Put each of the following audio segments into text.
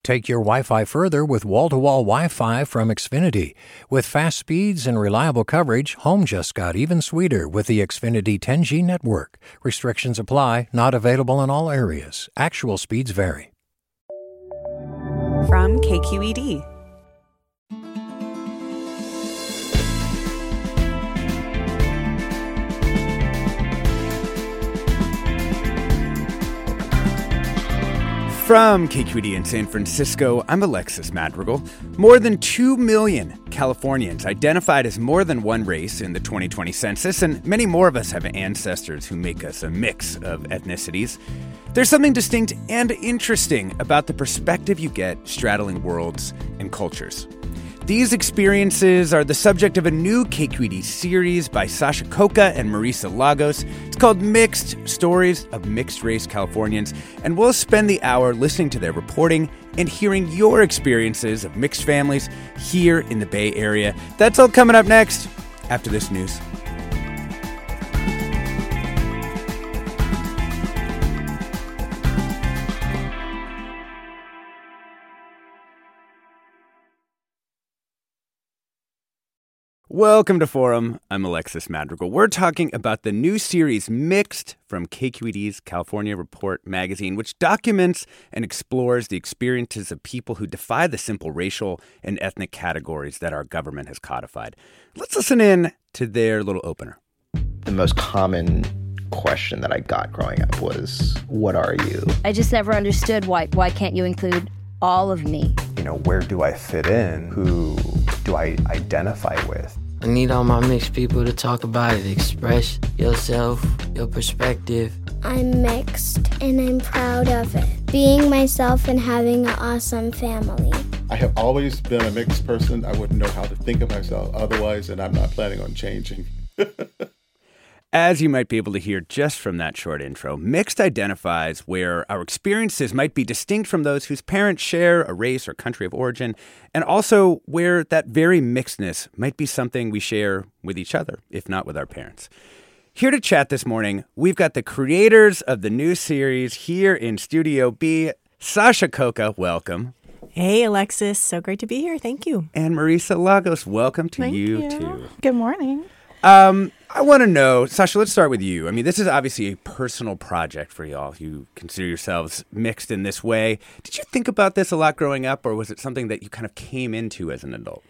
Take your Wi-Fi further with wall-to-wall Wi-Fi from Xfinity. With fast speeds and reliable coverage, home just got even sweeter with the Xfinity 10G network. Restrictions apply, not available in all areas. Actual speeds vary. From KQED. From KQED in San Francisco, I'm Alexis Madrigal. More than 2 million Californians identified as more than one race in the 2020 census, and many more of us have ancestors who make us a mix of ethnicities. There's something distinct and interesting about the perspective you get straddling worlds and cultures. These experiences are the subject of a new KQED series by Sasha Khokha and Marisa Lagos. It's called Mixed: Stories of Mixed-Race Californians, and we'll spend the hour listening to their reporting and hearing your experiences of mixed families here in the Bay Area. That's all coming up next after this news. Welcome to Forum. I'm Alexis Madrigal. We're talking about the new series Mixed from KQED's California Report magazine, which documents and explores the experiences of people who defy the simple racial and ethnic categories that our government has codified. Let's listen in to their little opener. The most common question that I got growing up was, what are you? I just never understood why can't you include all of me? You know, where do I fit in? Who do I identify with? I need all my mixed people to talk about it, express yourself, your perspective. I'm mixed and I'm proud of it. Being myself and having an awesome family. I have always been a mixed person. I wouldn't know how to think of myself otherwise, and I'm not planning on changing. As you might be able to hear just from that short intro, Mixed identifies where our experiences might be distinct from those whose parents share a race or country of origin, and also where that very mixedness might be something we share with each other, if not with our parents. Here to chat this morning, we've got the creators of the new series here in Studio B. Sasha Khokha, welcome. Hey, Alexis. So great to be here. Thank you. And Marisa Lagos, welcome to Thank you too. Good morning. I want to know, Sasha, let's start with you. I mean, this is obviously a personal project for y'all. You consider yourselves mixed in this way. Did you think about this a lot growing up, or was it something that you kind of came into as an adult?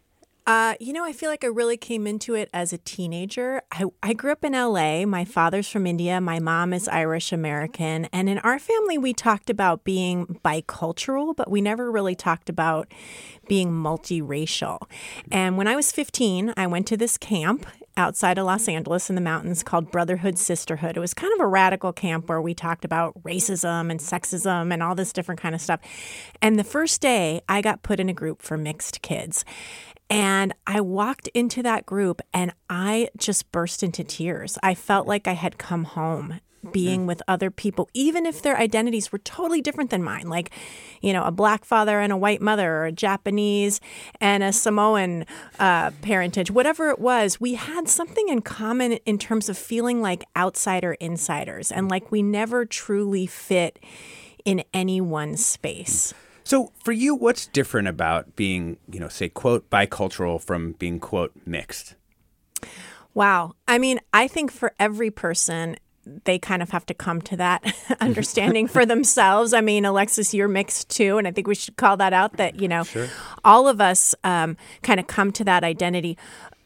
I feel like I really came into it as a teenager. I grew up in L.A. My father's from India. My mom is Irish American. And in our family, we talked about being bicultural, but we never really talked about being multiracial. And when I was 15, I went to this camp outside of Los Angeles in the mountains called Brotherhood Sisterhood. It was kind of a radical camp where we talked about racism and sexism and all this different kind of stuff. And the first day, I got put in a group for mixed kids. And I walked into that group and I just burst into tears. I felt like I had come home being with other people, even if their identities were totally different than mine. Like, a black father and a white mother, or a Japanese and a Samoan parentage, whatever it was, we had something in common in terms of feeling like outsider insiders and like we never truly fit in any one space. So for you, what's different about being, say, quote, bicultural from being, quote, mixed? Wow. I mean, I think for every person, they kind of have to come to that understanding for themselves. I mean, Alexis, you're mixed too, and I think we should call that out that, Sure. all of us kind of come to that identity.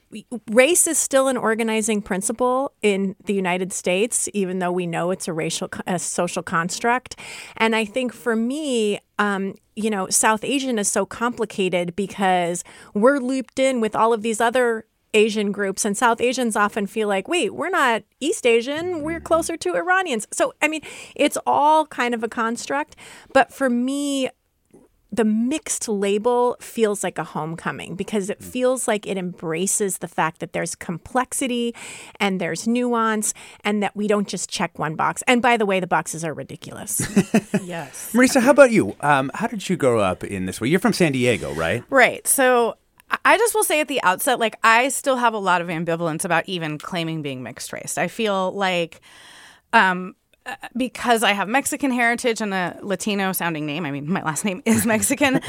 Race is still an organizing principle in the United States, even though we know it's a social construct. And I think for me, South Asian is so complicated because we're looped in with all of these other Asian groups, and South Asians often feel like, wait, we're not East Asian, we're closer to Iranians. So, I mean, it's all kind of a construct. But for me, the mixed label feels like a homecoming because it feels like it embraces the fact that there's complexity and there's nuance and that we don't just check one box. And by the way, the boxes are ridiculous. Yes. Marisa, how about you? How did you grow up in this way? You're from San Diego, right? Right. So I just will say at the outset, I still have a lot of ambivalence about even claiming being mixed race. I feel like because I have Mexican heritage and a Latino sounding name. I mean, my last name is Mexican.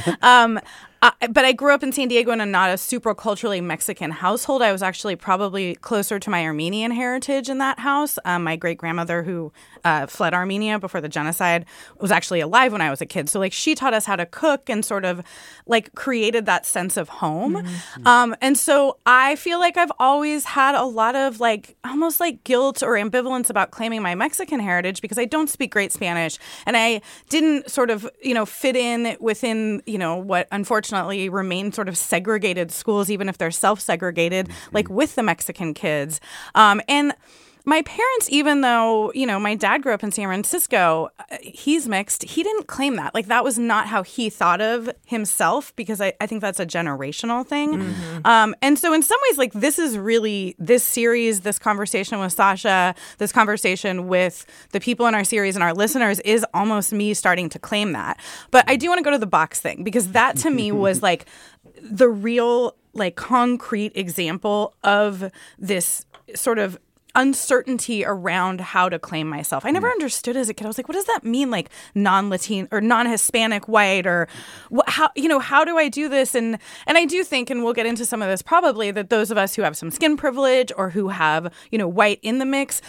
But I grew up in San Diego in a not a super culturally Mexican household. I was actually probably closer to my Armenian heritage in that house. My great-grandmother who fled Armenia before the genocide was actually alive when I was a kid. So, like, she taught us how to cook and sort of, like, created that sense of home. And so I feel like I've always had a lot of, like, almost like guilt or ambivalence about claiming my Mexican heritage because I don't speak great Spanish. And I didn't sort of, fit in within, what unfortunately remain sort of segregated schools, even if they're self-segregated, like with the Mexican kids. And my parents, even though, my dad grew up in San Francisco, he's mixed. He didn't claim that. Like, that was not how he thought of himself, because I think that's a generational thing. And so in some ways, like, this is really, this series, this conversation with Sasha, this conversation with the people in our series and our listeners is almost me starting to claim that. But I do want to go to the box thing, because that to me was like the real, like, concrete example of this sort of uncertainty around how to claim myself. I never understood as a kid. I was like, what does that mean? Like non-Latin or non-Hispanic white, or how do I do this? And I do think, and we'll get into some of this probably, that those of us who have some skin privilege or who have, white in the mix,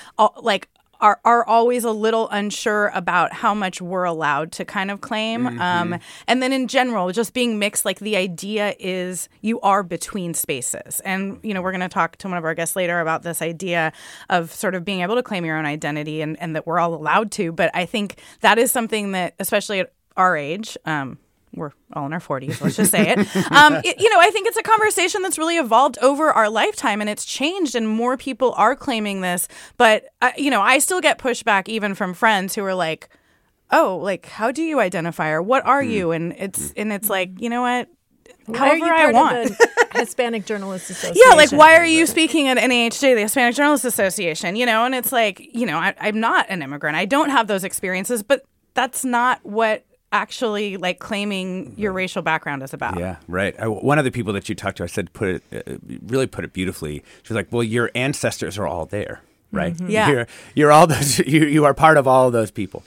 are always a little unsure about how much we're allowed to kind of claim. And then in general, just being mixed, like, the idea is you are between spaces. And, we're going to talk to one of our guests later about this idea of sort of being able to claim your own identity and that we're all allowed to. But I think that is something that, especially at our age, we're all in our 40s, let's just say it. I think it's a conversation that's really evolved over our lifetime, and it's changed, and more people are claiming this. But, I still get pushback even from friends who are like, oh, like, how do you identify, or what are you? And it's like, you know what? However I want. Hispanic Journalists Association. Yeah, like, why are you speaking at NAHJ, the Hispanic Journalists Association? And it's like, I'm not an immigrant. I don't have those experiences, but that's not what actually, like, claiming your racial background is about. Yeah, right. One of the people that you talked to, I said, really put it beautifully. She was like, well, your ancestors are all there, right? Yeah. You're all those, you are part of all of those people.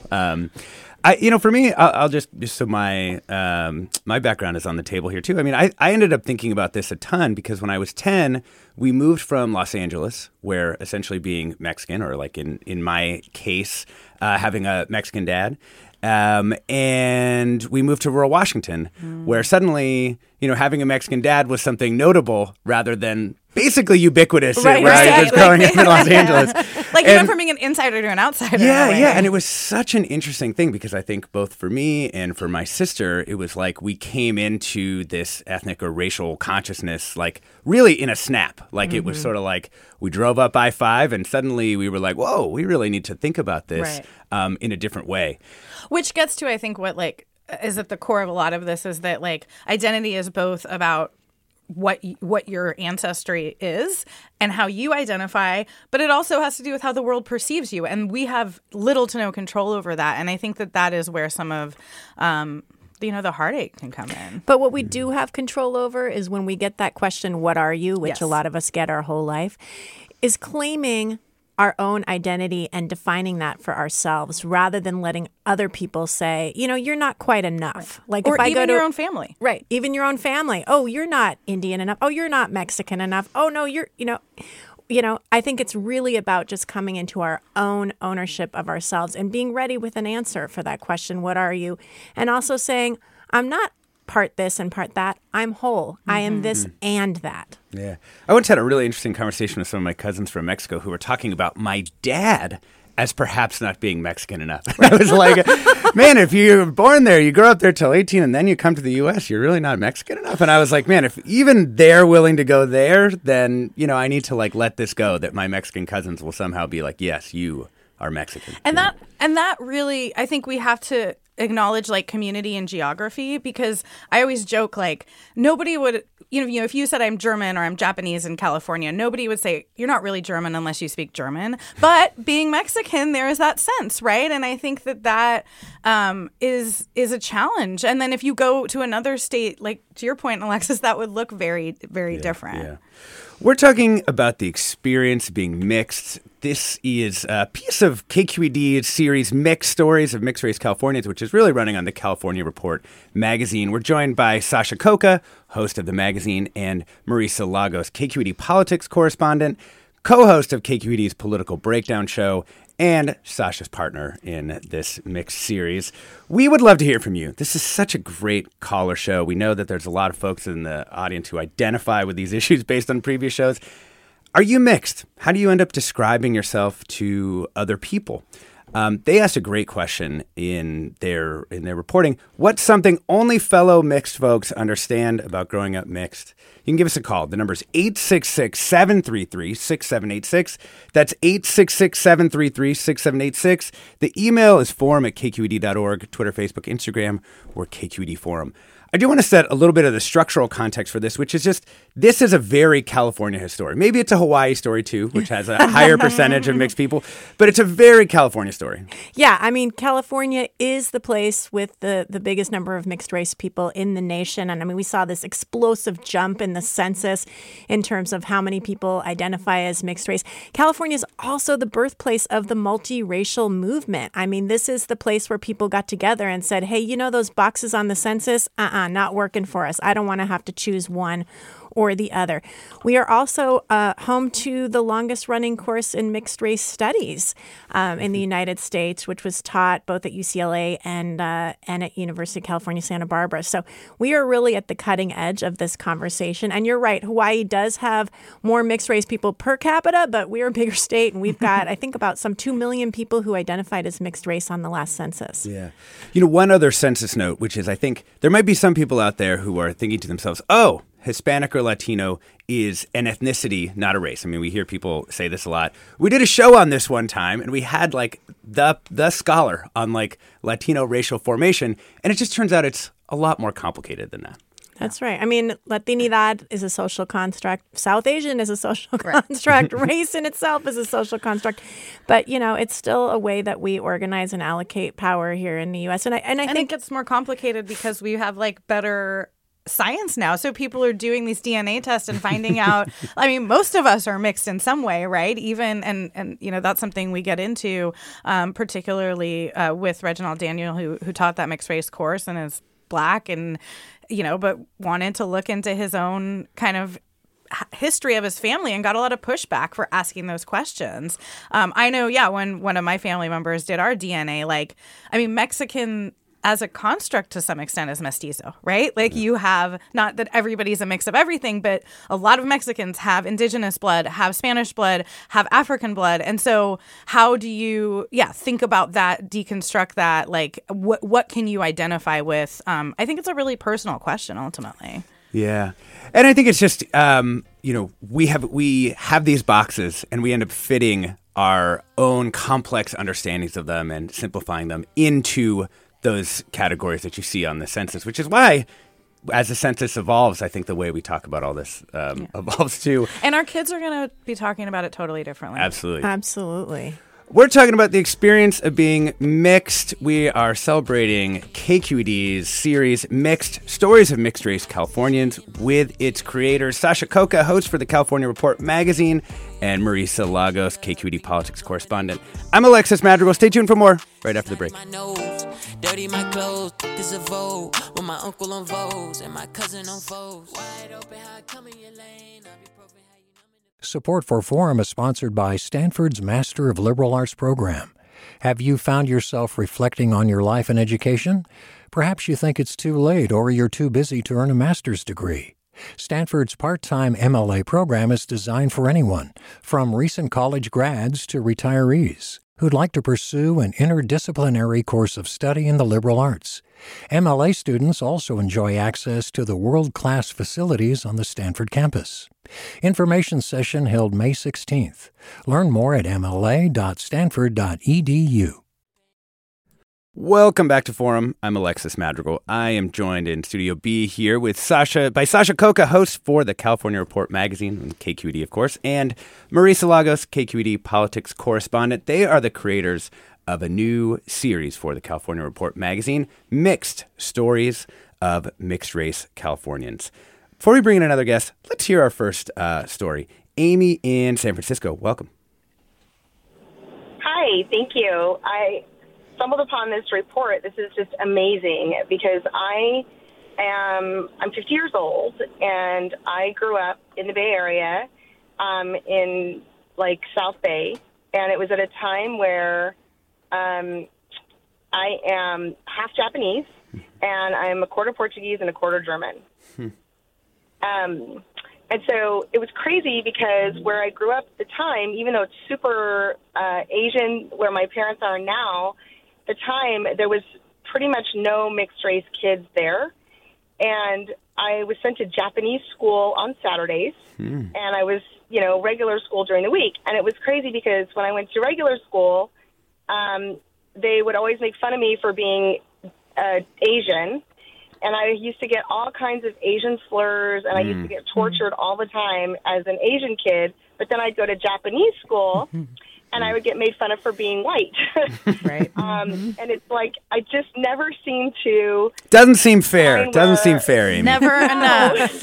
For me, I'll just so my background is on the table here too. I mean, I ended up thinking about this a ton because when I was 10, we moved from Los Angeles, where essentially being Mexican, or like in my case, having a Mexican dad, and we moved to rural Washington, where suddenly, having a Mexican dad was something notable rather than basically ubiquitous where I was growing up in Los Angeles. Like, you went from being an insider to an outsider. Yeah. And it was such an interesting thing because I think both for me and for my sister, it was like we came into this ethnic or racial consciousness, like, really in a snap. Like, it was sort of like we drove up I-5 and suddenly we were like, whoa, we really need to think about this in a different way. Which gets to, I think, what, like, is at the core of a lot of this is that, like, identity is both about what your ancestry is and how you identify, but it also has to do with how the world perceives you. And we have little to no control over that. And I think that is where some of the heartache can come in. But what we do have control over is when we get that question, what are you, which a lot of us get our whole life, is claiming our own identity and defining that for ourselves rather than letting other people say, you're not quite enough. Like, or if I even go to your own family. Right. Even your own family. Oh, you're not Indian enough. Oh, you're not Mexican enough. Oh, no, you're, I think it's really about just coming into our own ownership of ourselves and being ready with an answer for that question, what are you? And also saying, I'm not part this and part that. I'm whole. I am this and that. Yeah. I once had a really interesting conversation with some of my cousins from Mexico who were talking about my dad as perhaps not being Mexican enough. I was like, man, if you're born there, you grow up there till 18 and then you come to the U.S., you're really not Mexican enough. And I was like, man, if even they're willing to go there, then, I need to, like, let this go, that my Mexican cousins will somehow be like, yes, you are Mexican. And that really, I think we have to acknowledge, like, community and geography, because I always joke, like, nobody would, if you said I'm German or I'm Japanese in California, nobody would say you're not really German unless you speak German. But being Mexican, there is that sense, right? And I think that is a challenge. And then if you go to another state, like, to your point, Alexis, that would look very, very different. Yeah. We're talking about the experience of being mixed. This is a piece of KQED's series Mixed Stories of Mixed Race Californians, which is really running on the California Report magazine. We're joined by Sasha Khokha, host of the magazine, and Marisa Lagos, KQED politics correspondent, co-host of KQED's Political Breakdown show, and Sasha's partner in this mixed series. We would love to hear from you. This is such a great caller show. We know that there's a lot of folks in the audience who identify with these issues based on previous shows. Are you mixed? How do you end up describing yourself to other people? They asked a great question in their reporting. What's something only fellow mixed folks understand about growing up mixed? You can give us a call. The number is 866-733-6786. That's 866-733-6786. The email is forum@kqed.org, Twitter, Facebook, Instagram, or KQED Forum. I do want to set a little bit of the structural context for this, which is just, this is a very California story. Maybe it's a Hawaii story too, which has a higher percentage of mixed people, but it's a very California story. Yeah, I mean, California is the place with the biggest number of mixed race people in the nation. And I mean, we saw this explosive jump in the census in terms of how many people identify as mixed race. California is also the birthplace of the multiracial movement. I mean, this is the place where people got together and said, hey, you know those boxes on the census? Not working for us. I don't want to have to choose one or the other. We are also home to the longest running course in mixed race studies in the United States, which was taught both at UCLA and at University of California, Santa Barbara. So we are really at the cutting edge of this conversation. And you're right, Hawaii does have more mixed race people per capita, but we're a bigger state, and we've got, I think, about some 2 million people who identified as mixed race on the last census. Yeah. You know, one other census note, which is, I think there might be some people out there who are thinking to themselves, oh, Hispanic or Latino is an ethnicity, not a race. I mean, we hear people say this a lot. We did a show on this one time, and we had like the scholar on like Latino racial formation, and it just turns out it's a lot more complicated than that. That's right. I mean, Latinidad is a social construct. South Asian is a social construct. Race in itself is a social construct. But, you know, it's still a way that we organize and allocate power here in the U.S. And I think it's more complicated because we have like better science now. So people are doing these DNA tests and finding out, I mean, most of us are mixed in some way, right? Even, and you know, that's something we get into, particularly with Reginald Daniel, who taught that mixed race course and is Black and, you know, but wanted to look into his own kind of history of his family and got a lot of pushback for asking those questions. I know, when one of my family members did our DNA, like, I mean, Mexican as a construct to some extent is mestizo, right? Like you have, not that everybody's a mix of everything, but a lot of Mexicans have indigenous blood, have Spanish blood, have African blood. And so how do you, think about that, deconstruct that? Like what can you identify with? I think it's a really personal question ultimately. Yeah. And I think it's just, we have these boxes and we end up fitting our own complex understandings of them and simplifying them into those categories that you see on the census, which is why, as the census evolves, I think the way we talk about all this evolves too. And our kids are going to be talking about it totally differently. Absolutely. We're talking about the experience of being mixed. We are celebrating KQED's series Mixed Stories of Mixed Race Californians with its creators, Sasha Khokha, host for the California Report magazine, and Marisa Lagos, KQED politics correspondent. I'm Alexis Madrigal. Stay tuned for more right after the break. Dirty my clothes, this a Vogue, with my uncle on Vogues and my cousin on Vogues. Wide open, how I come in your lane, ibuprofen, how you know. Support for Forum is sponsored by Stanford's Master of Liberal Arts program. Have you found yourself reflecting on your life and education? Perhaps you think it's too late or you're too busy to earn a master's degree. Stanford's part-time MLA program is designed for anyone, from recent college grads to retirees, who'd like to pursue an interdisciplinary course of study in the liberal arts. MLA students also enjoy access to the world-class facilities on the Stanford campus. Information session held May 16th. Learn more at mla.stanford.edu. Welcome back to Forum. I'm Alexis Madrigal. I am joined in Studio B here with Sasha Khokha, host for the California Report magazine, and KQED, of course, and Marisa Lagos, KQED politics correspondent. They are the creators of a new series for the California Report magazine, Mixed Stories of Mixed Race Californians. Before we bring in another guest, let's hear our first story. Amy in San Francisco, welcome. Hi, thank you. I stumbled upon this report. This is just amazing because I'm 50 years old, and I grew up in the Bay Area, in like South Bay, and it was at a time where I am half Japanese, and I'm a quarter Portuguese and a quarter German. And so it was crazy because where I grew up at the time, even though it's super Asian where my parents are now, at the time there was pretty much no mixed race kids there. And I was sent to Japanese school on Saturdays, and I was, regular school during the week. And it was crazy because when I went to regular school, they would always make fun of me for being Asian. And I used to get all kinds of Asian slurs, and I used to get tortured all the time as an Asian kid. But then I'd go to Japanese school, and I would get made fun of for being white. Right. And it's like I just never seem to. Doesn't seem fair. Doesn't seem fair, Amy. Never enough.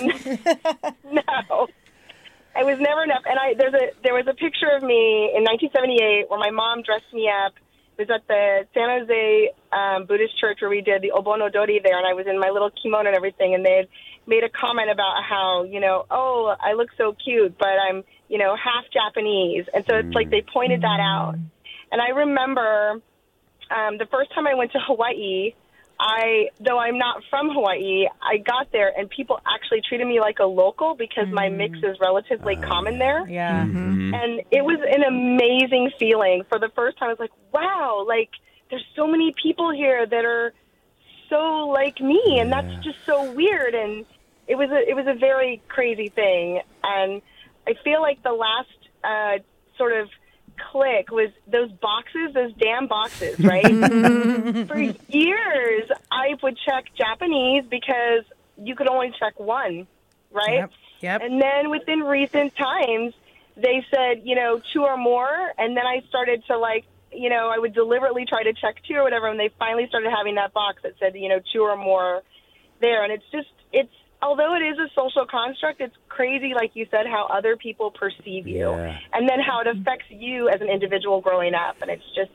No, it was never enough. And there was a picture of me in 1978 where my mom dressed me up. It was at the San Jose Buddhist church where we did the Obonodori there, and I was in my little kimono and everything, and they had made a comment about how, oh, I look so cute, but I'm, half Japanese. And so it's like they pointed that out. And I remember the first time I went to Hawaii, though I'm not from Hawaii, I got there and people actually treated me like a local because my mix is relatively common there. Yeah. And it was an amazing feeling. For the first time, I was like, wow, like there's so many people here that are so like me, and that's just so weird. And it was a very crazy thing. And I feel like the last sort of click was those damn boxes, right? For years, I would check Japanese because you could only check one, right? Yep. And then within recent times, they said, 2 or more, and then I started to I would deliberately try to check 2 or whatever, and they finally started having that box that said, 2 or more there. And it's although it is a social construct, it's crazy, like you said, how other people perceive you, and then how it affects you as an individual growing up. And it's just,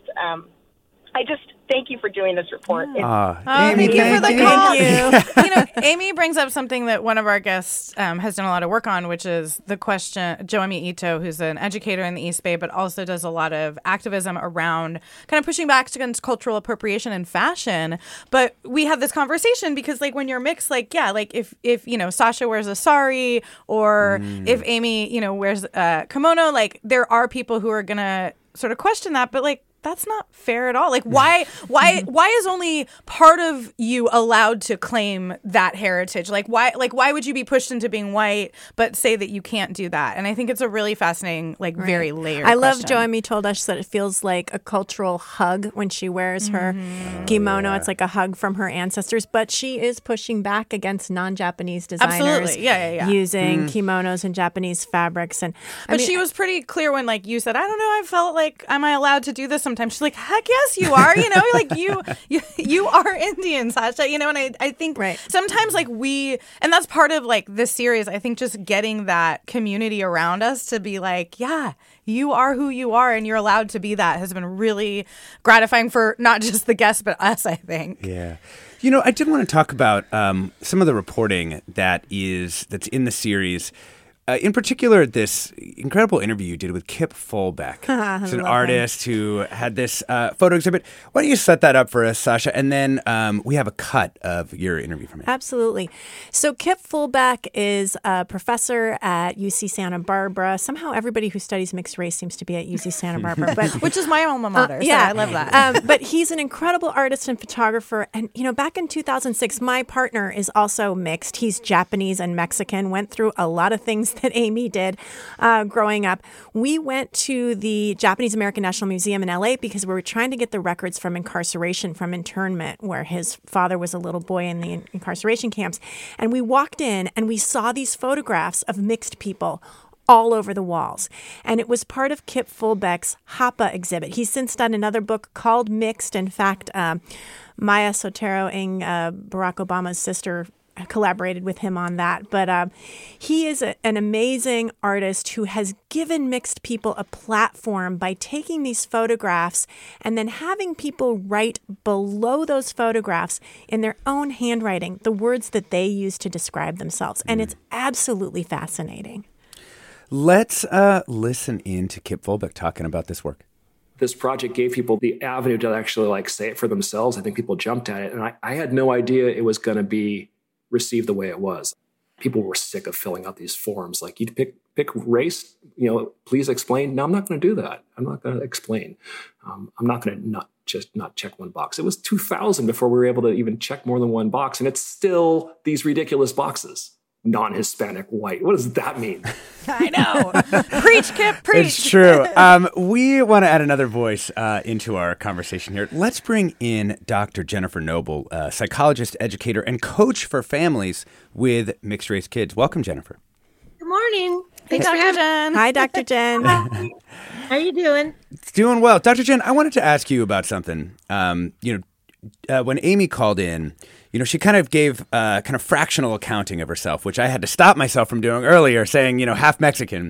I just thank you for doing this report. Amy, thank you for the call. Thank you. Amy brings up something that one of our guests has done a lot of work on, which is the question. Joemi Ito, who's an educator in the East Bay, but also does a lot of activism around kind of pushing back against cultural appropriation in fashion. But we have this conversation because, when you're mixed, if Sasha wears a sari or if Amy, wears a kimono, there are people who are gonna sort of question that, but that's not fair at all. Why is only part of you allowed to claim that heritage? Why would you be pushed into being white, but say that you can't do that? And I think it's a really fascinating, very layered I love question. Joemi told us that it feels like a cultural hug when she wears her kimono. It's like a hug from her ancestors, but she is pushing back against non-Japanese designers using kimonos and Japanese fabrics. But she was pretty clear when, you said, I don't know, I felt like, am I allowed to do this sometimes? She's like, heck yes, you are. You are Indian, Sasha. And I think sometimes and that's part of this series. I think just getting that community around us to be like, yeah, you are who you are, and you're allowed to be that has been really gratifying for not just the guests but us, I think. Yeah. I did want to talk about some of the reporting that's in the series. In particular, this incredible interview you did with Kip Fulbeck. He's an artist who had this photo exhibit. Why don't you set that up for us, Sasha? And then we have a cut of your interview from him. Absolutely. So Kip Fulbeck is a professor at UC Santa Barbara. Somehow everybody who studies mixed race seems to be at UC Santa Barbara. But which is my alma mater, so I love that. But he's an incredible artist and photographer. And, back in 2006, my partner is also mixed. He's Japanese and Mexican, went through a lot of things that Amy did growing up. We went to the Japanese American National Museum in LA because we were trying to get the records from incarceration, from internment, where his father was a little boy in the incarceration camps. And we walked in and we saw these photographs of mixed people all over the walls. And it was part of Kip Fulbeck's Hapa exhibit. He's since done another book called Mixed. In fact, Maya Sotero Ng, Barack Obama's sister, collaborated with him on that. But he is an amazing artist who has given mixed people a platform by taking these photographs and then having people write below those photographs in their own handwriting the words that they use to describe themselves. And it's absolutely fascinating. Let's listen in to Kip Volbeck talking about this work. This project gave people the avenue to actually say it for themselves. I think people jumped at it. And I had no idea it was going to be received the way it was. People were sick of filling out these forms. Like, you'd pick race, please explain. No, I'm not going to do that. I'm not going to explain. I'm not going to not check one box. It was 2000 before we were able to even check more than one box. And it's still these ridiculous boxes. Non-Hispanic, white. What does that mean? I know. Preach, Kip, preach. It's true. We want to add another voice into our conversation here. Let's bring in Dr. Jennifer Noble, psychologist, educator, and coach for families with mixed-race kids. Welcome, Jennifer. Good morning. Thanks for having Jen. Hi, Dr. Jen. How are you doing? Doing well. Dr. Jen, I wanted to ask you about something. When Amy called in, she kind of gave kind of fractional accounting of herself, which I had to stop myself from doing earlier, saying, half Mexican.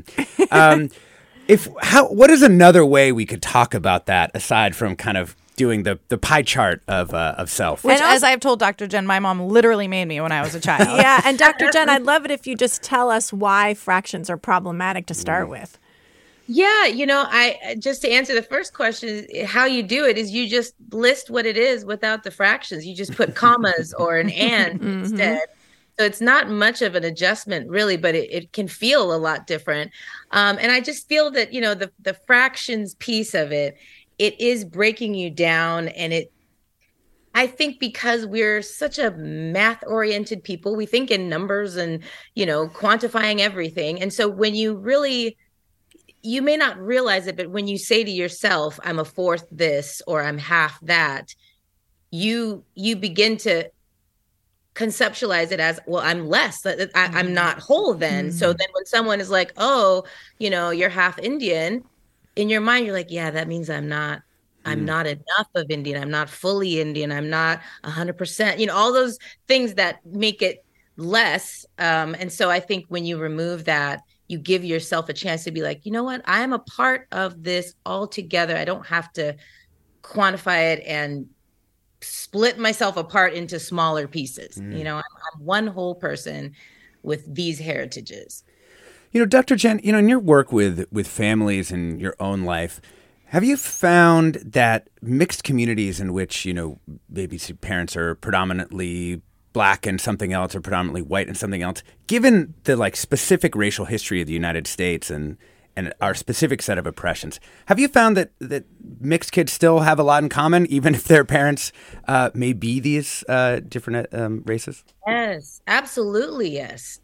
What is another way we could talk about that aside from kind of doing the pie chart of self? Which, as I've told Dr. Jen, my mom literally made me when I was a child. Yeah, and Dr. Jen, I'd love it if you just tell us why fractions are problematic to start with. Yeah, I just to answer the first question, how you do it is you just list what it is without the fractions. You just put commas or an and instead. So it's not much of an adjustment, really, but it can feel a lot different. And I just feel that, the fractions piece of it is breaking you down. And I think because we're such a math-oriented people, we think in numbers and, quantifying everything. And so when you may not realize it, but when you say to yourself, I'm a fourth this or I'm half that, you begin to conceptualize it as, well, I'm less. I'm not whole then. So then when someone is like, oh, you're half Indian, in your mind, you're like, yeah, that means I'm not enough of Indian. I'm not fully Indian. I'm not 100%, all those things that make it less. And so I think when you remove that, you give yourself a chance to be like, you know what? I am a part of this altogether. I don't have to quantify it and split myself apart into smaller pieces. I'm one whole person with these heritages. Dr. Jen, in your work with families in your own life, have you found that mixed communities in which, maybe parents are predominantly Black and something else, or predominantly white and something else, given the specific racial history of the United States and our specific set of oppressions, have you found that mixed kids still have a lot in common, even if their parents may be these different races? Yes, absolutely. Yes.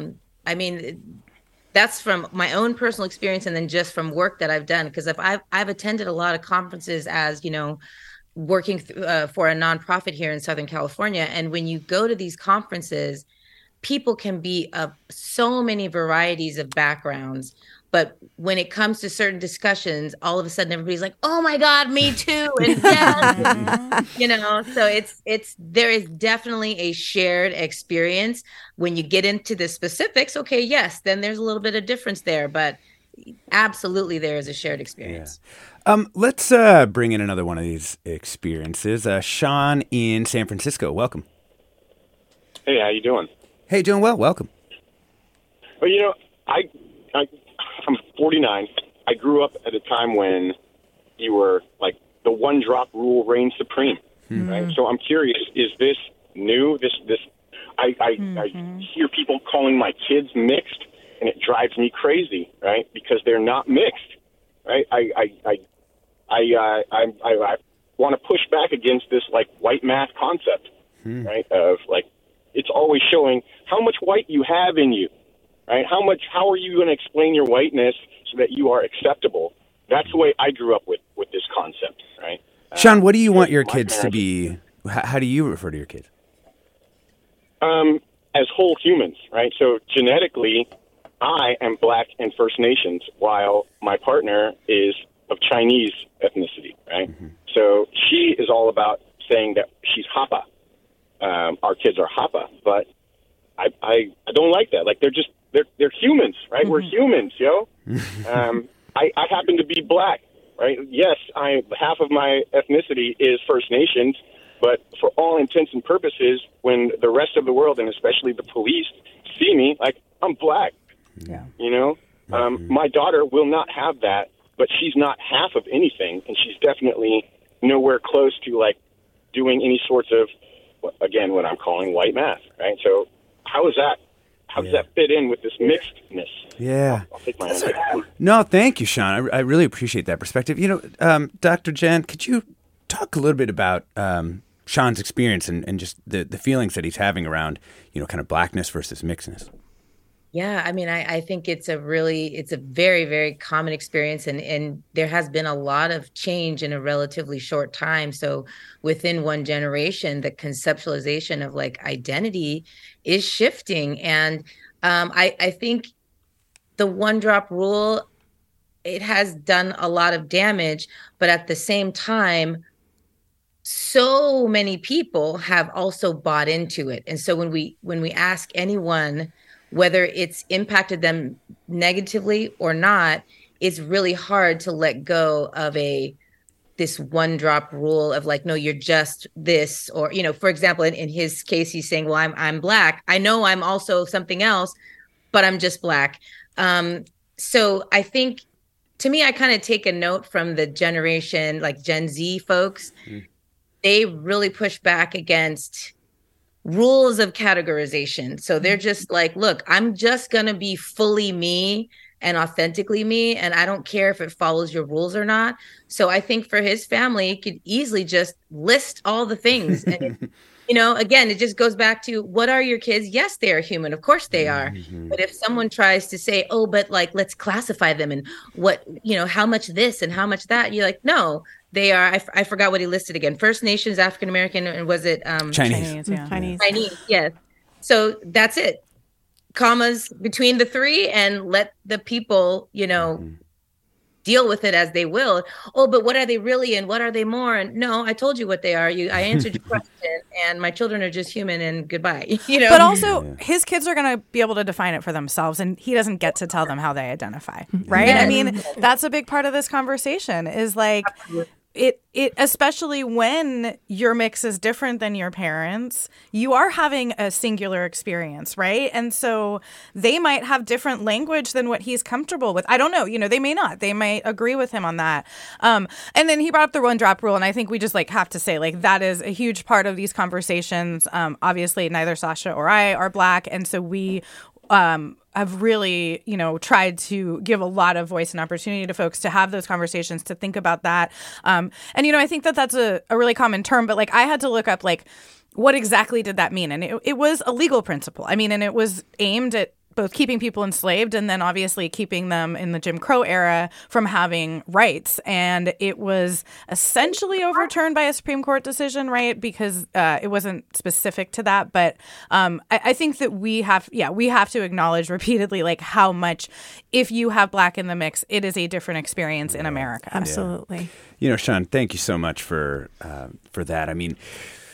That's from my own personal experience, and then just from work that I've done. Because I've attended a lot of conferences as, working for a nonprofit here in Southern California. And when you go to these conferences, people can be of so many varieties of backgrounds. But when it comes to certain discussions, all of a sudden everybody's like, oh my God, me too. And yes, so there is definitely a shared experience. When you get into the specifics, okay, yes, then there's a little bit of difference there, but absolutely there is a shared experience. Yeah. Let's bring in another one of these experiences. Sean in San Francisco, welcome. Hey, how you doing? Hey, doing well. Welcome. Well, I'm 49. I grew up at a time when you were like the one drop rule reigned supreme, right? So I'm curious: is this new? I hear people calling my kids mixed, and it drives me crazy, right? Because they're not mixed, right? I want to push back against this white math concept, right? Of it's always showing how much white you have in you, right? How are you going to explain your whiteness so that you are acceptable? That's the way I grew up with this concept, right? Sean, what do you want your kids to be? How do you refer to your kids? As whole humans, right? So genetically, I am Black and First Nations, while my partner is of Chinese ethnicity, right? So she is all about saying that she's Hapa. Our kids are Hapa, but I don't like that. Like, they're humans, right? We're humans, yo. I happen to be black, right? Yes, half of my ethnicity is First Nations, but for all intents and purposes, when the rest of the world, and especially the police, see me, like, I'm black. Yeah. You know? My daughter will not have that, but she's not half of anything, and she's definitely nowhere close to, like, doing any sorts of, again, what I'm calling white math, right? So how is that? How does that fit in with this mixedness? Yeah. I'll take my own. No, thank you, Sean. I really appreciate that perspective. You know, Dr. Jen, could you talk a little bit about Sean's experience and just the feelings that he's having around, you know, kind of blackness versus mixedness? Yeah, I mean, I think it's a very, very common experience, and there has been a lot of change in a relatively short time. So within one generation, the conceptualization of like identity is shifting. And I think the one drop rule, it has done a lot of damage, but at the same time, so many people have also bought into it. And so when we ask anyone whether it's impacted them negatively or not, it's really hard to let go of this one drop rule of like, no, you're just this, or, you know, for example, in his case, he's saying, well, I'm black. I know I'm also something else, but I'm just black. So I think, to me, I kind of take a note from the generation, like Gen Z folks. They really push back against rules of categorization. So they're just like, look, I'm just going to be fully me and authentically me, and I don't care if it follows your rules or not. So I think for his family, he could easily just list all the things. And, you know, again, it just goes back to, what are your kids? Yes, they are human. Of course they are. But if someone tries to say, oh, but like, let's classify them and what, you know, how much this and how much that, you're like, no, they are, I forgot what he listed again. First Nations, African American, and was it Chinese? Yeah. Chinese, yes. So that's it. Commas between the three, and let the people, you know, deal with it as they will. Oh, but what are they really, and what are they more? And no, I told you what they are. I answered your question, and my children are just human, and goodbye. You know. But also, his kids are going to be able to define it for themselves, and he doesn't get to tell them how they identify, right? Yes. I mean, that's a big part of this conversation. Is like. It especially when your mix is different than your parents, you are having a singular experience, right? And so they might have different language than what he's comfortable with. I don't know, you know, they may not. They might agree with him on that. And then he brought up the one drop rule, and I think we just like have to say like that is a huge part of these conversations. Obviously, neither Sasha or I are Black, and so we have really, you know, tried to give a lot of voice and opportunity to folks to have those conversations, to think about that. And, you know, I think that that's a really common term, but like I had to look up like what exactly did that mean? And it was a legal principle. I mean, and it was aimed at both keeping people enslaved and then obviously keeping them in the Jim Crow era from having rights. And it was essentially overturned by a Supreme Court decision, right? Because it wasn't specific to that. But I think that we have to acknowledge repeatedly like how much, if you have Black in the mix, it is a different experience in America. Absolutely. Yeah. You know, Sean, thank you so much for that. I mean,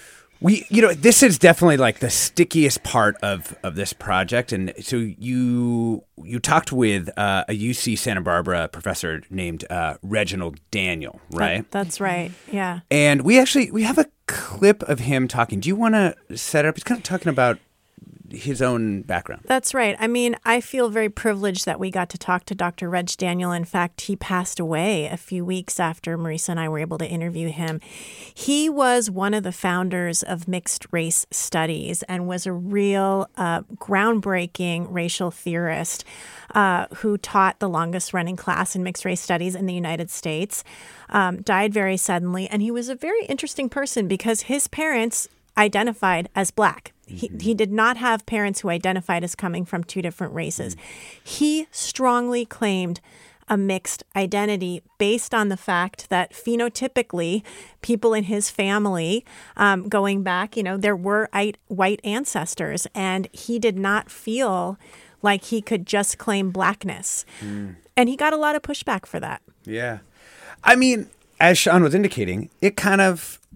this is definitely like the stickiest part of this project. And so you talked with a UC Santa Barbara professor named Reginald Daniel, right? That's right. Yeah. And we have a clip of him talking. Do you want to set it up? He's kind of talking about his own background. That's right. I mean, I feel very privileged that we got to talk to Dr. Reg Daniel. In fact, he passed away a few weeks after Marisa and I were able to interview him. He was one of the founders of mixed race studies and was a real groundbreaking racial theorist who taught the longest running class in mixed race studies in the United States. Died very suddenly. And he was a very interesting person because his parents identified as Black. He did not have parents who identified as coming from two different races. He strongly claimed a mixed identity based on the fact that phenotypically people in his family, going back, there were white ancestors, and he did not feel like he could just claim Blackness. And he got a lot of pushback for that. Yeah. I mean, as Sean was indicating, it kind of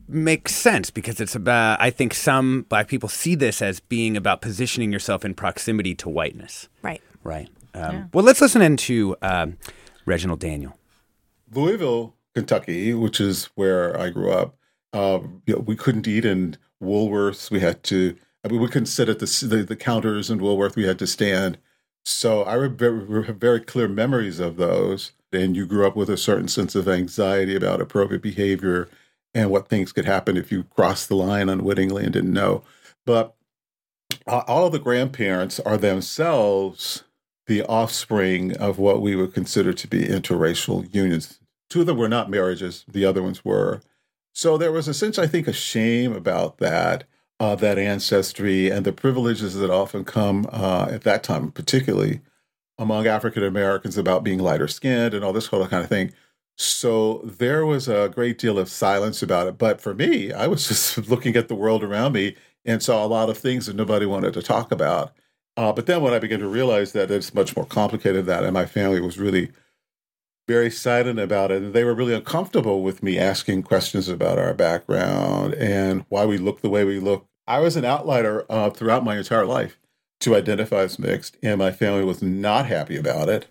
makes sense because it's about, I think some Black people see this as being about positioning yourself in proximity to whiteness. Right. Right. Well, let's listen into Reginald Daniel. Louisville, Kentucky, which is where I grew up, we couldn't eat in Woolworths. We couldn't sit at the counters in Woolworth. We had to stand. So I have very clear memories of those. And you grew up with a certain sense of anxiety about appropriate behavior and what things could happen if you crossed the line unwittingly and didn't know. But all of the grandparents are themselves the offspring of what we would consider to be interracial unions. Two of them were not marriages. The other ones were. So there was a sense, I think, of shame about that ancestry and the privileges that often come at that time, particularly among African Americans, about being lighter skinned and all this kind of thing. So there was a great deal of silence about it. But for me, I was just looking at the world around me and saw a lot of things that nobody wanted to talk about. But then when I began to realize that it's much more complicated than that, and my family was really very silent about it, and they were really uncomfortable with me asking questions about our background and why we look the way we look. I was an outlier throughout my entire life to identify as mixed, and my family was not happy about it.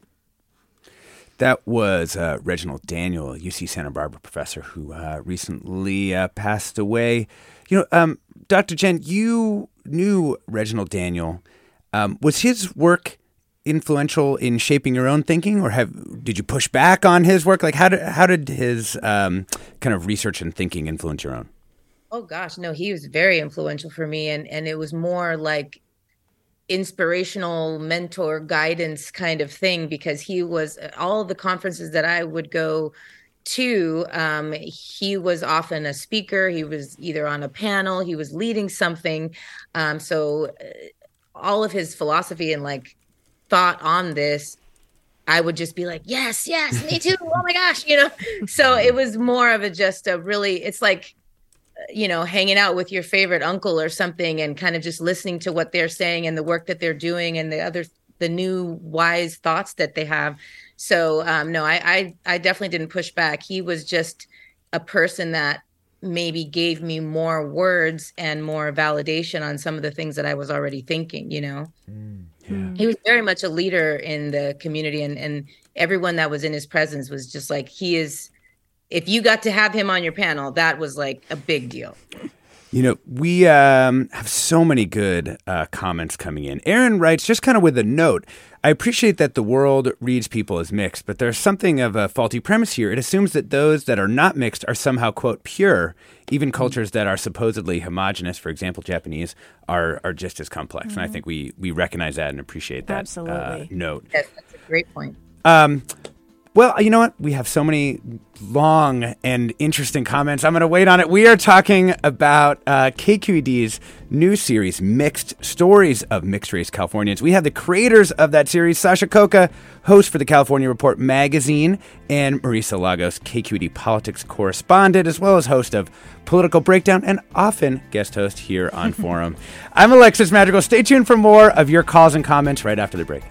That was Reginald Daniel, UC Santa Barbara professor who recently passed away. Dr. Jen, you knew Reginald Daniel. Was his work influential in shaping your own thinking, or did you push back on his work? Like, how did his kind of research and thinking influence your own? Oh gosh, no, he was very influential for me, and it was more like inspirational mentor guidance kind of thing, because he was all of the conferences that I would go to. He was often a speaker. He was either on a panel. He was leading something. So all of his philosophy and like thought on this, I would just be like, yes, me too. Oh my gosh, So it was more of it's like, hanging out with your favorite uncle or something and kind of just listening to what they're saying and the work that they're doing and the new wise thoughts that they have. So no, I definitely didn't push back. He was just a person that maybe gave me more words and more validation on some of the things that I was already thinking, Yeah. He was very much a leader in the community, and everyone that was in his presence was just like, if you got to have him on your panel, that was like a big deal. We have so many good comments coming in. Aaron writes, just kind of with a note, I appreciate that the world reads people as mixed, but there's something of a faulty premise here. It assumes that those that are not mixed are somehow, quote, pure. Even cultures that are supposedly homogenous, for example, Japanese, are just as complex. Mm-hmm. And I think we recognize that and appreciate that note. Yes, that's a great point. Well, you know what? We have so many long and interesting comments. I'm going to wait on it. We are talking about KQED's new series, Mixed Stories of Mixed Race Californians. We have the creators of that series, Sasha Khokha, host for the California Report magazine, and Marisa Lagos, KQED politics correspondent, as well as host of Political Breakdown and often guest host here on Forum. I'm Alexis Madrigal. Stay tuned for more of your calls and comments right after the break.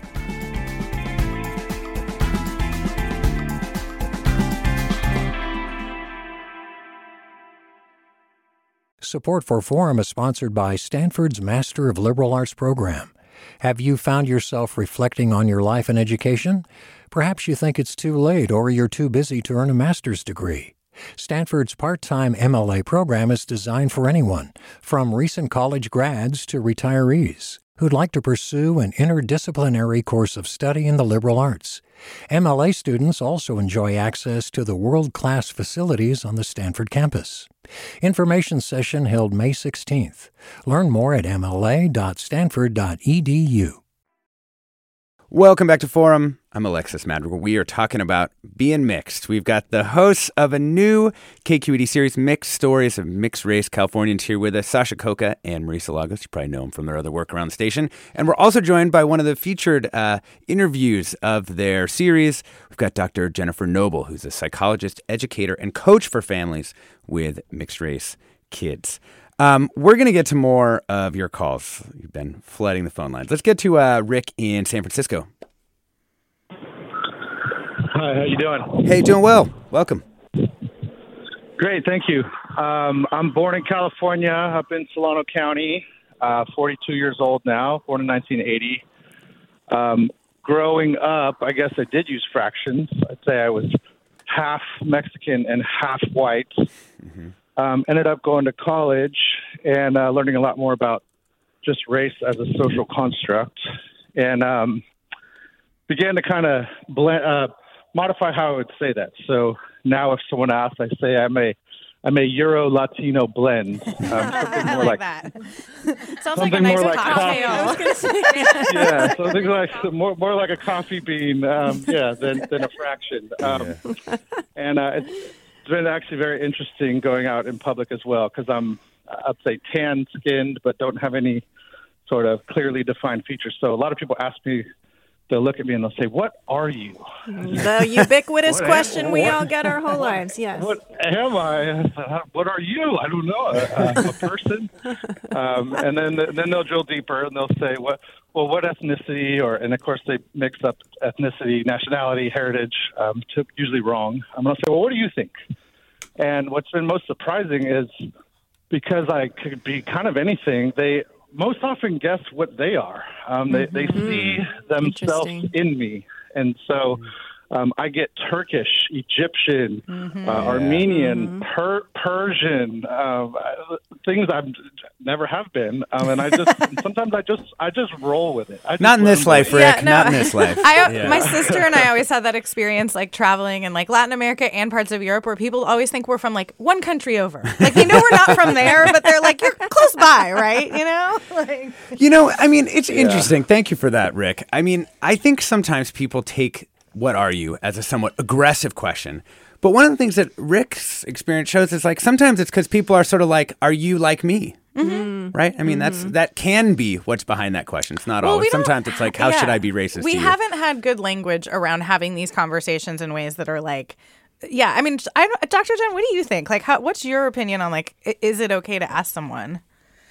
Support for Forum is sponsored by Stanford's Master of Liberal Arts program. Have you found yourself reflecting on your life and education? Perhaps you think it's too late or you're too busy to earn a master's degree. Stanford's part-time MLA program is designed for anyone, from recent college grads to retirees, who'd like to pursue an interdisciplinary course of study in the liberal arts. MLA students also enjoy access to the world-class facilities on the Stanford campus. Information session held May 16th. Learn more at mla.stanford.edu. Welcome back to Forum. I'm Alexis Madrigal. We are talking about being mixed. We've got the hosts of a new KQED series, Mixed Stories of Mixed Race Californians, here with us, Sasha Khokha and Marisa Lagos. You probably know them from their other work around the station. And we're also joined by one of the featured interviews of their series. We've got Dr. Jennifer Noble, who's a psychologist, educator, and coach for families with mixed race kids. We're going to get to more of your calls. You've been flooding the phone lines. Let's get to Rick in San Francisco. Hi, how you doing? Hey, doing well. Welcome. Great, thank you. I'm born in California, up in Solano County, 42 years old now, born in 1980. Growing up, I guess I did use fractions. I'd say I was half Mexican and half white. Ended up going to college and learning a lot more about just race as a social construct, and began to kind of modify how I would say that. So now if someone asks, I say I'm a Euro-Latino blend. Something more like that. Sounds like a nice cocktail. I was going to say. Yeah, something like more like a coffee bean, than a fraction. And it's been actually very interesting going out in public as well, because I'd say tan-skinned, but don't have any sort of clearly defined features. So a lot of people ask me, they'll look at me and they'll say, "What are you?" The ubiquitous question we all get our whole lives. Yes. What am I? What are you? I don't know. A person. And then they'll drill deeper and they'll say, "What ethnicity?" And of course they mix up ethnicity, nationality, heritage. Usually wrong. I'm going to say, "Well, what do you think?" And what's been most surprising is because I could be kind of anything, they most often guess what they are. They see themselves in me. And so I get Turkish, Egyptian, Armenian, Persian, things I've never have been. And sometimes I just roll with it. Not in this life, Rick. Not in this life. My sister and I always had that experience, like traveling in like Latin America and parts of Europe, where people always think we're from like one country over. Like they know we're not from there, but they're like, you're close by, right? You know? Like, it's interesting. Thank you for that, Rick. I mean, I think sometimes people take "what are you?" as a somewhat aggressive question. But one of the things that Rick's experience shows is like sometimes it's because people are sort of like, "Are you like me?" Right? I mean, that can be what's behind that question. It's not always. Sometimes it's like, how should I be racist? We haven't had good language around having these conversations in ways that are like, yeah. I mean, Dr. Jen, what do you think? Like, what's your opinion on like, is it okay to ask someone?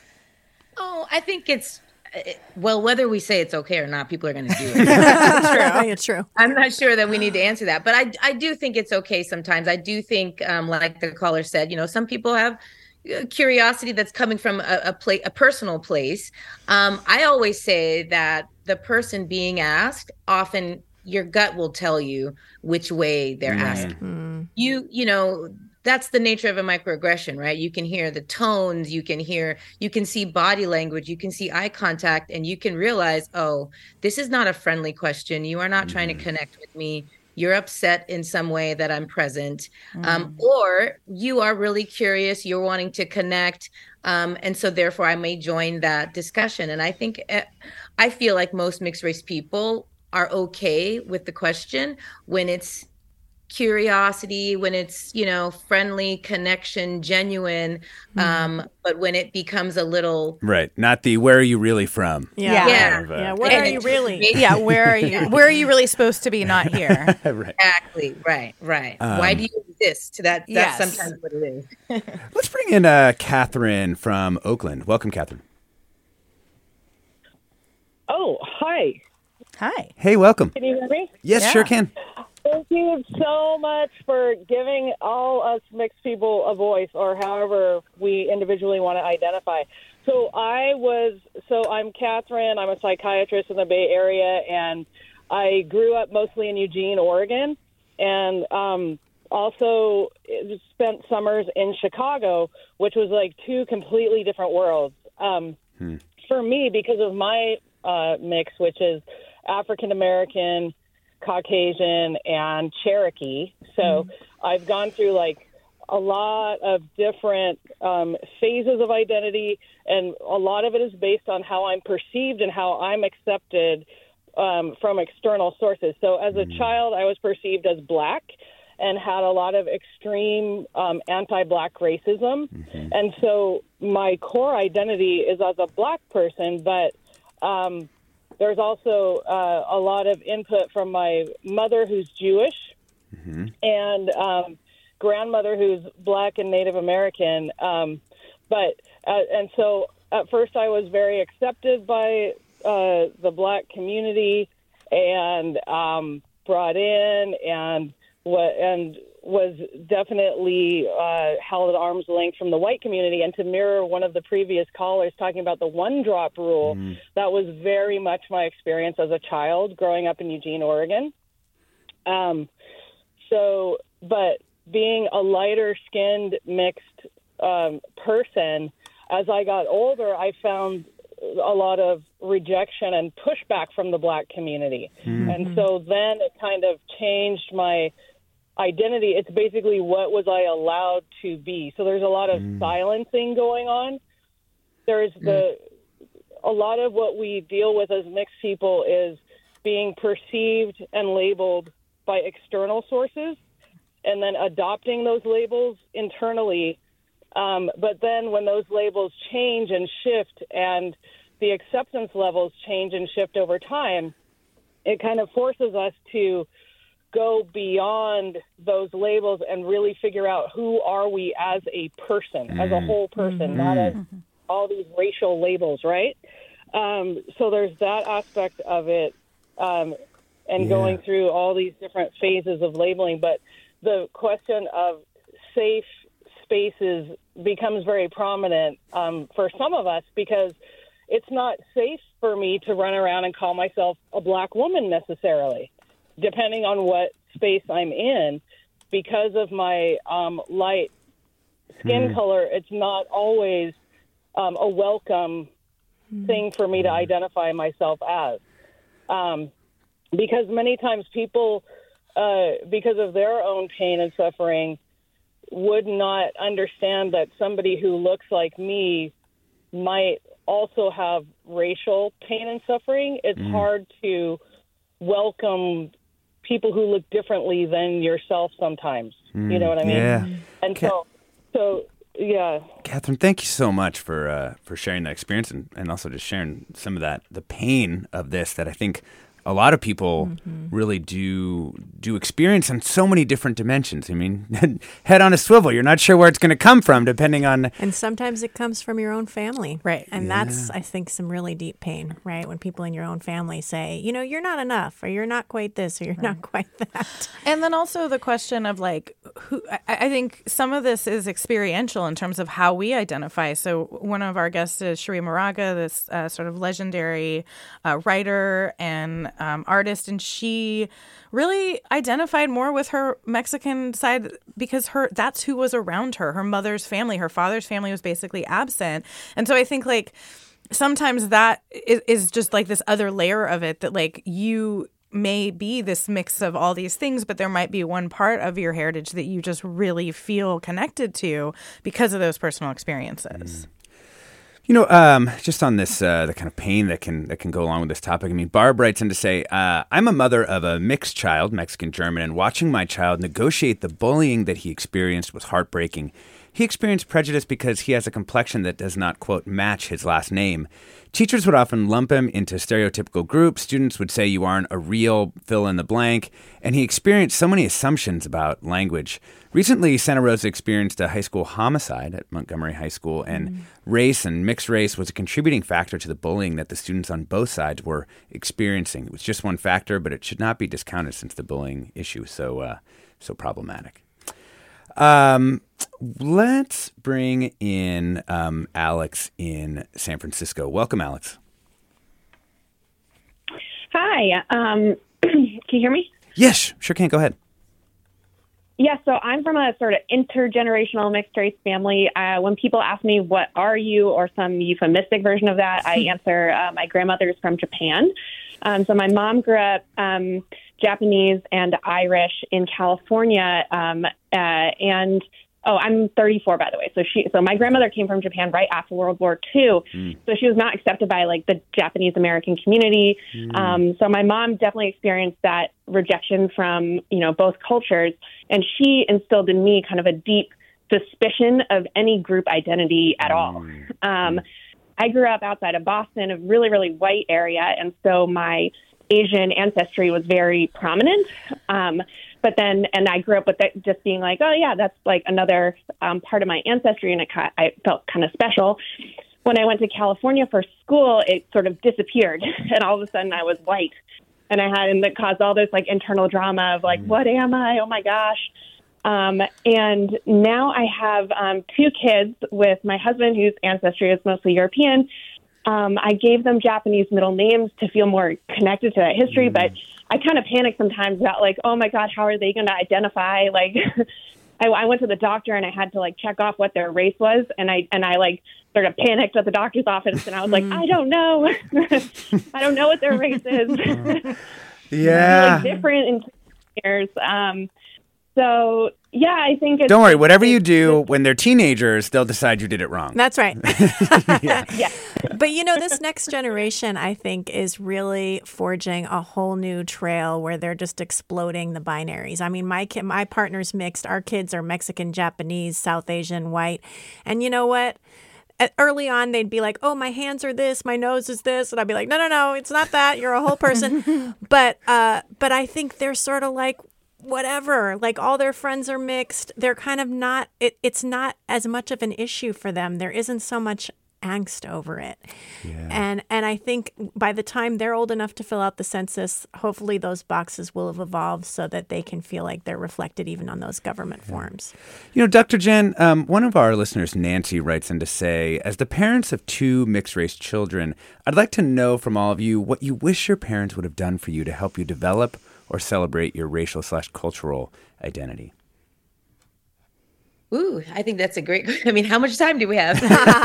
Oh, I think it's. Well, whether we say it's okay or not, people are going to do it. It's true. I'm not sure that we need to answer that, but I do think it's okay sometimes. I do think, like the caller said, some people have curiosity that's coming from a personal place. I always say that the person being asked, often your gut will tell you which way they're asking. That's the nature of a microaggression, right? You can hear the tones, you can see body language, you can see eye contact, and you can realize, oh, this is not a friendly question. You are not trying to connect with me. You're upset in some way that I'm present. Or you are really curious, you're wanting to connect. And so therefore I may join that discussion. And I feel like most mixed race people are okay with the question when it's curiosity, when it's friendly connection, genuine, but when it becomes a little right, not the "where are you really from?" Where are you really? Yeah, where are you really supposed to be? Not here. Right. Exactly. Right. Why do you exist? That's sometimes what it is. Let's bring in Catherine from Oakland. Welcome, Catherine. Oh, hi. Hi. Hey, welcome. Can you hear me? Yes, sure can. Thank you so much for giving all us mixed people a voice, or however we individually want to identify. So I'm Catherine. I'm a psychiatrist in the Bay Area, and I grew up mostly in Eugene, Oregon, and also spent summers in Chicago, which was like two completely different worlds. For me, because of my mix, which is African American, Caucasian, and Cherokee. So I've gone through like a lot of different phases of identity, and a lot of it is based on how I'm perceived and how I'm accepted from external sources. So as a child, I was perceived as Black and had a lot of extreme anti-Black racism. And so my core identity is as a Black person, but there's also a lot of input from my mother, who's Jewish, and grandmother, who's Black and Native American. And so at first I was very accepted by the Black community and brought in, and was definitely held at arm's length from the white community. And to mirror one of the previous callers talking about the one-drop rule, that was very much my experience as a child growing up in Eugene, Oregon. But being a lighter-skinned, mixed person, as I got older, I found a lot of rejection and pushback from the Black community. And so then it kind of changed my identity. It's basically, what was I allowed to be? So there's a lot of silencing going on. There's a lot of what we deal with as mixed people is being perceived and labeled by external sources and then adopting those labels internally. But then when those labels change and shift and the acceptance levels change and shift over time, it kind of forces us to go beyond those labels and really figure out who are we as a person, as a whole person, not as all these racial labels, right? So there's that aspect of it, and going through all these different phases of labeling. But the question of safe spaces becomes very prominent for some of us, because it's not safe for me to run around and call myself a Black woman necessarily, depending on what space I'm in. Because of my light skin color, it's not always a welcome thing for me to identify myself as. Because many times people, because of their own pain and suffering, would not understand that somebody who looks like me might also have racial pain and suffering. It's hard to welcome people who look differently than yourself sometimes. You know what I mean? Yeah. And so yeah. Catherine, thank you so much for sharing that experience and also just sharing some of the pain of this that I think a lot of people really do experience in so many different dimensions. I mean, head on a swivel. You're not sure where it's going to come from, depending on... And sometimes it comes from your own family. Right. And that's, I think, some really deep pain, right? When people in your own family say, you're not enough, or you're not quite this, or you're not quite that. And then also the question of who, I think some of this is experiential in terms of how we identify. So one of our guests is Cherríe Moraga, this sort of legendary writer and artist, and she really identified more with her Mexican side because that's who was around her. Her mother's family, her father's family was basically absent. And so I think sometimes that is just this other layer of it, that you may be this mix of all these things, but there might be one part of your heritage that you just really feel connected to because of those personal experiences. Just on this, the kind of pain that can go along with this topic. I mean, Barb writes in to say, I'm a mother of a mixed child, Mexican-German, and watching my child negotiate the bullying that he experienced was heartbreaking. He experienced prejudice because he has a complexion that does not, quote, match his last name. Teachers would often lump him into stereotypical groups. Students would say you aren't a real fill in the blank. And he experienced so many assumptions about language. Recently, Santa Rosa experienced a high school homicide at Montgomery High School, and race and mixed race was a contributing factor to the bullying that the students on both sides were experiencing. It was just one factor, but it should not be discounted since the bullying issue is so problematic. Let's bring in Alex in San Francisco. Welcome, Alex. Hi. Can you hear me? Yes, sure can. Go ahead. Yeah, so I'm from a sort of intergenerational mixed race family. When people ask me, what are you, or some euphemistic version of that, I answer, my grandmother's from Japan. So my mom grew up Japanese and Irish in California. And I'm 34, by the way. So my grandmother came from Japan right after World War II. So she was not accepted by the Japanese American community. So my mom definitely experienced that rejection from, both cultures. And she instilled in me kind of a deep suspicion of any group identity at all. I grew up outside of Boston, a really, really white area. And so my Asian ancestry was very prominent. But then, and I grew up with it just being oh yeah, that's another part of my ancestry, and I felt kind of special. When I went to California for school, it sort of disappeared, and all of a sudden I was white, and that caused all this internal drama of what am I? Oh my gosh! And now I have 2 kids with my husband, whose ancestry is mostly European. I gave them Japanese middle names to feel more connected to that history, but I kind of panic sometimes about like, oh my God, how are they going to identify? Like, I went to the doctor and I had to like check off what their race was, and I like sort of panicked at the doctor's office, and I was like, I don't know, I don't know what their race is. Yeah, like different in 2 years. So yeah, I think don't worry. Whatever you do when they're teenagers, they'll decide you did it wrong. That's right. Yeah. But this next generation, I think, is really forging a whole new trail where they're just exploding the binaries. I mean, my partner's mixed. Our kids are Mexican, Japanese, South Asian, white. And you know what? Early on, they'd be like, oh, my hands are this, my nose is this. And I'd be like, no, it's not that. You're a whole person. But I think they're sort of like, whatever, like all their friends are mixed. They're kind of not, it's not as much of an issue for them. There isn't so much angst over it. Yeah. And I think by the time they're old enough to fill out the census, hopefully those boxes will have evolved so that they can feel like they're reflected even on those government forms. Dr. Jen, one of our listeners, Nancy, writes in to say, as the parents of 2 mixed-race children, I'd like to know from all of you what you wish your parents would have done for you to help you develop or celebrate your racial/cultural identity. Ooh, I think that's a great question. I mean, how much time do we have?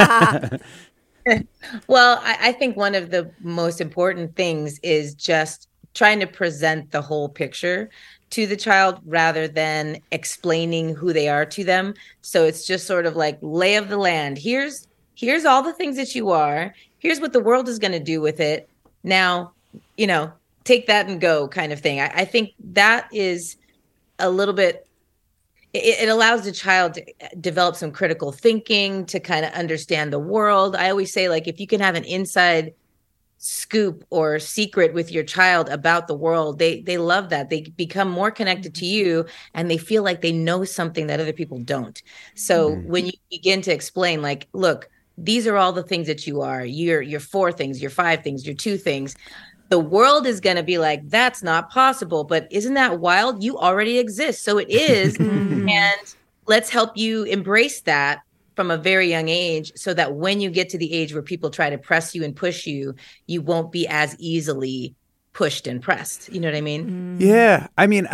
Well, I think one of the most important things is just trying to present the whole picture to the child rather than explaining who they are to them. So it's just sort of like lay of the land. Here's all the things that you are. Here's what the world is going to do with it. Now, take that and go kind of thing. I think that is a little bit, it allows the child to develop some critical thinking, to kind of understand the world. I always say, like, if you can have an inside scoop or secret with your child about the world, they love that. They become more connected to you, and they feel like they know something that other people don't. So when you begin to explain, like, look, these are all the things that you are. You're 4 things, you're 5 things, you're 2 things. The world is going to be like, that's not possible. But isn't that wild? You already exist. So it is. And let's help you embrace that from a very young age so that when you get to the age where people try to press you and push you, you won't be as easily pushed and pressed. You know what I mean? Yeah. I mean,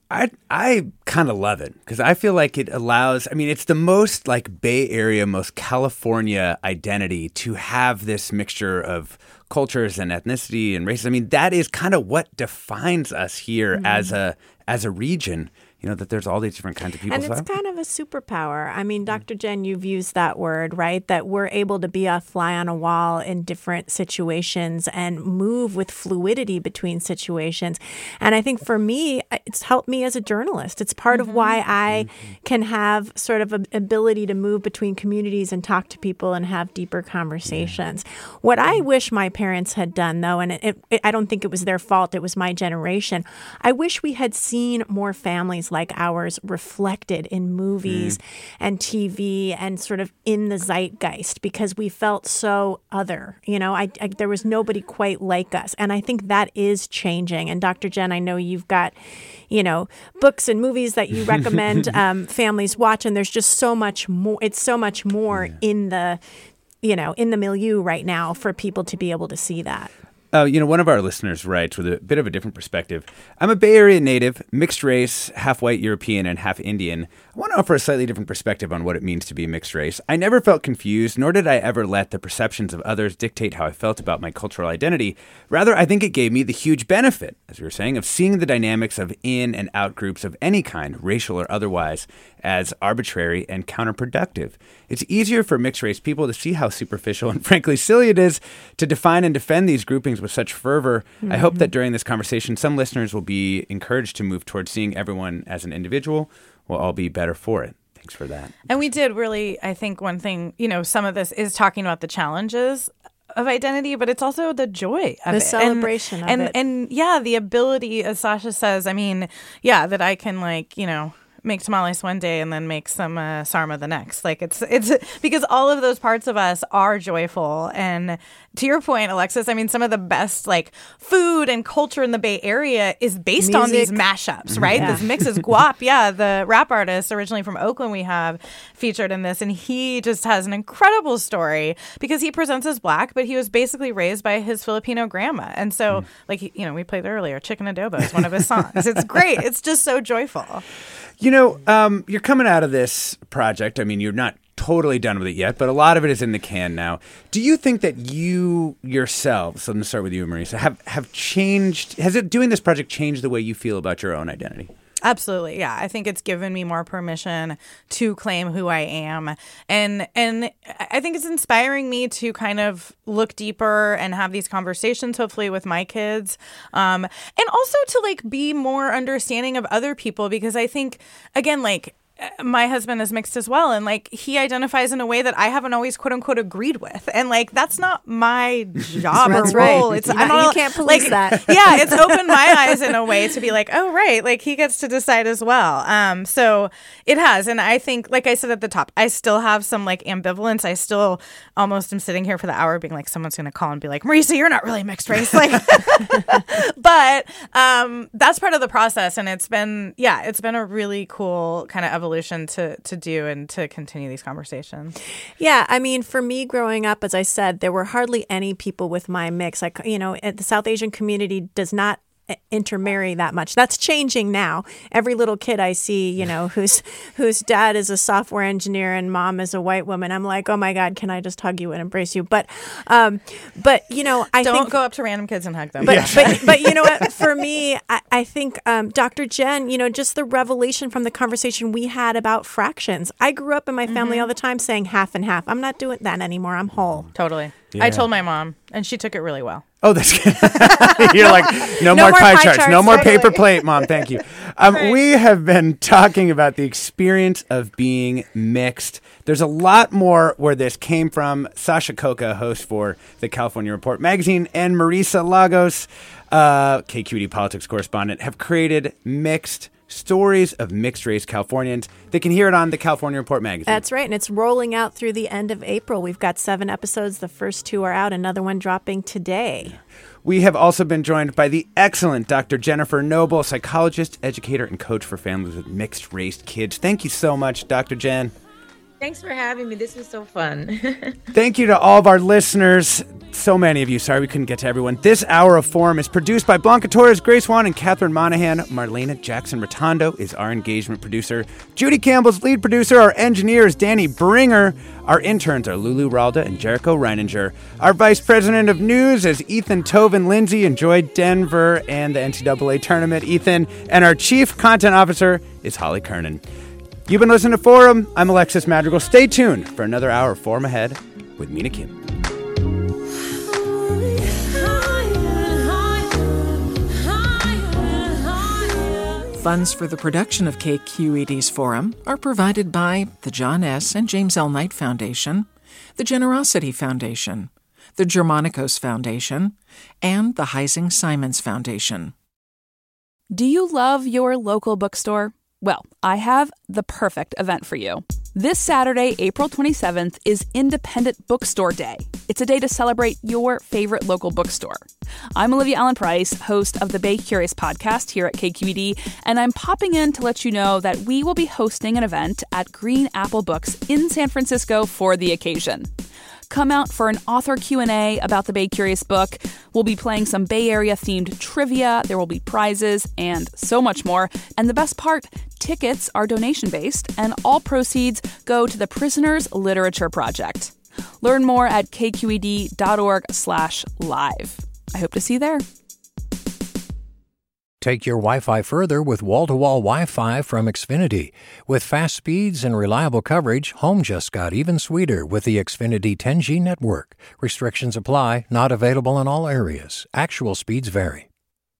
I kind of love it because I feel like it allows, it's the most like Bay Area, most California identity to have this mixture of cultures and ethnicity and races. That is kind of what defines us here as a region. That there's all these different kinds of people. And it's kind of a superpower. Dr. Jen, you've used that word, right? That we're able to be a fly on a wall in different situations and move with fluidity between situations. And I think for me, it's helped me as a journalist. It's part of why I can have sort of an ability to move between communities and talk to people and have deeper conversations. What I wish my parents had done, though, and I don't think it was their fault, it was my generation, I wish we had seen more families like ours reflected in movies and TV and sort of in the zeitgeist, because we felt so other. There was nobody quite like us. And I think that is changing. And Dr. Jen, I know you've got, books and movies that you recommend families watch. And there's just so much more. It's so much more in the milieu right now for people to be able to see that. One of our listeners writes with a bit of a different perspective. I'm a Bay Area native, mixed race, half white European and half Indian. I want to offer a slightly different perspective on what it means to be mixed race. I never felt confused, nor did I ever let the perceptions of others dictate how I felt about my cultural identity. Rather, I think it gave me the huge benefit, as we were saying, of seeing the dynamics of in and out groups of any kind, racial or otherwise, as arbitrary and counterproductive. It's easier for mixed race people to see how superficial and frankly silly it is to define and defend these groupings with such fervor. I hope that during this conversation, some listeners will be encouraged to move towards seeing everyone as an individual. We'll all be better for it. Thanks for that. And we did really, I think one thing, some of this is talking about the challenges of identity, but it's also the joy of it. The celebration of it. And yeah, the ability, as Sasha says, that I can make tamales one day and then make some sarma the next. Like it's because all of those parts of us are joyful. And to your point, Alexis, I mean, some of the best like food and culture in the Bay Area is based on these mashups, right? Yeah. This mixes. Guap, the rap artist originally from Oakland we have featured in this, and he just has an incredible story because he presents as Black, but he was basically raised by his Filipino grandma. And so, we played earlier, Chicken Adobo is one of his songs. It's great. It's just so joyful. You're coming out of this project. I mean, you're not totally done with it yet, but a lot of it is in the can now. Do you think that you yourselves, so I'm going to start with you, Marisa, have changed, doing this project changed the way you feel about your own identity? Absolutely. Yeah. I think it's given me more permission to claim who I am. And I think it's inspiring me to kind of look deeper and have these conversations, hopefully with my kids. And also to be more understanding of other people, because I think, again, my husband is mixed as well, and he identifies in a way that I haven't always quote unquote agreed with, and that's not my job or role. Right. It's you can't police that. Yeah, it's opened my eyes in a way to be oh right, he gets to decide as well. So it has, and I think, like I said at the top, I still have some ambivalence. I still almost am sitting here for the hour being someone's going to call and be Marisa, you're not really mixed race, but that's part of the process, and it's been a really cool kind of evolution to do and to continue these conversations. Yeah, I mean, for me growing up, as I said, there were hardly any people with my mix. The South Asian community does not intermarry that much. That's changing now. Every little kid I see, whose dad is a software engineer and mom is a white woman, I'm like, oh my God, can I just hug you and embrace you? But I don't go up to random kids and hug them. But you know what? For me, I think Dr. Jen, just the revelation from the conversation we had about fractions. I grew up in my family all the time saying half and half. I'm not doing that anymore. I'm whole. Totally. Yeah. I told my mom, and she took it really well. Oh, that's good. You're no more pie charts. No more paper plate, Mom. Thank you. Right. We have been talking about the experience of being mixed. There's a lot more where this came from. Sasha Khokha, host for the California Report magazine, and Marisa Lagos, KQED politics correspondent, have created mixed stories of mixed-race Californians. They can hear it on the California Report magazine. That's right, and it's rolling out through the end of April. We've got 7 episodes. The first 2 are out. Another one dropping today. We have also been joined by the excellent Dr. Jennifer Noble, psychologist, educator, and coach for families with mixed-race kids. Thank you so much, Dr. Jen. Thanks for having me. This was so fun. Thank you to all of our listeners. So many of you. Sorry we couldn't get to everyone. This hour of Forum is produced by Blanca Torres, Grace Wan, and Catherine Monahan. Marlena Jackson-Rotondo is our engagement producer. Judy Campbell's lead producer. Our engineer is Danny Bringer. Our interns are Lulu Ralda and Jericho Reininger. Our vice president of news is Ethan Tovin Lindsay. Enjoyed Denver and the NCAA tournament, Ethan. And our chief content officer is Holly Kernan. You've been listening to Forum. I'm Alexis Madrigal. Stay tuned for another hour of Forum Ahead with Mina Kim. Funds for the production of KQED's Forum are provided by the John S. and James L. Knight Foundation, the Generosity Foundation, the Germanicos Foundation, and the Heising Simons Foundation. Do you love your local bookstore? Well, I have the perfect event for you. This Saturday, April 27th, is Independent Bookstore Day. It's a day to celebrate your favorite local bookstore. I'm Olivia Allen Price, host of the Bay Curious podcast here at KQED, and I'm popping in to let you know that we will be hosting an event at Green Apple Books in San Francisco for the occasion. Come out for an author Q&A about the Bay Curious book. We'll be playing some Bay Area-themed trivia. There will be prizes and so much more. And the best part, tickets are donation-based, and all proceeds go to the Prisoners Literature Project. Learn more at kqed.org/live. I hope to see you there. Take your Wi-Fi further with wall-to-wall Wi-Fi from Xfinity. With fast speeds and reliable coverage, home just got even sweeter with the Xfinity 10G network. Restrictions apply, not available in all areas. Actual speeds vary.